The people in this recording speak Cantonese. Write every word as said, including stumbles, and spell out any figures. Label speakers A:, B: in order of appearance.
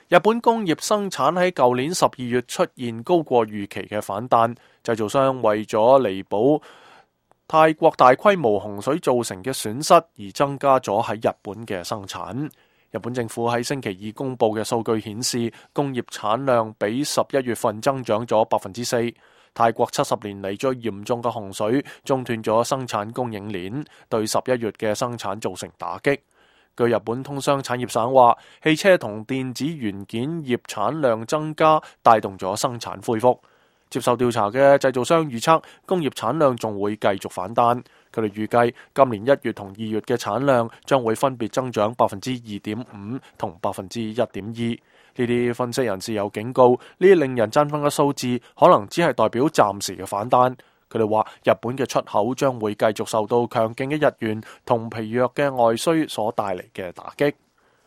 A: 日本工業生產喺舊年十二月出現高過預期嘅反彈，製造商為咗彌補泰國大規模洪水造成嘅損失而增加咗喺日本嘅生產。日本政府喺星期二公布嘅數據顯示，工業產量比十一月份增長咗百分之四。泰國七十年嚟最嚴重嘅洪水中斷咗生產供應鏈，對十一月嘅生產造成打擊。據日本通商產業省話，汽車同電子元件業產量增加，帶動咗生產恢復。接受調查嘅製造商預測，工業產量仲會繼續反彈。佢哋預計今年一月同二月嘅產量將會分別增長百分之二點五同百分之一點二。呢啲分析人士有警告，呢啲令人振奮嘅數字可能只係代表暫時嘅反彈。佢哋話，日本嘅出口將會繼續受到強勁嘅日元同疲弱嘅外需所帶嚟嘅打擊。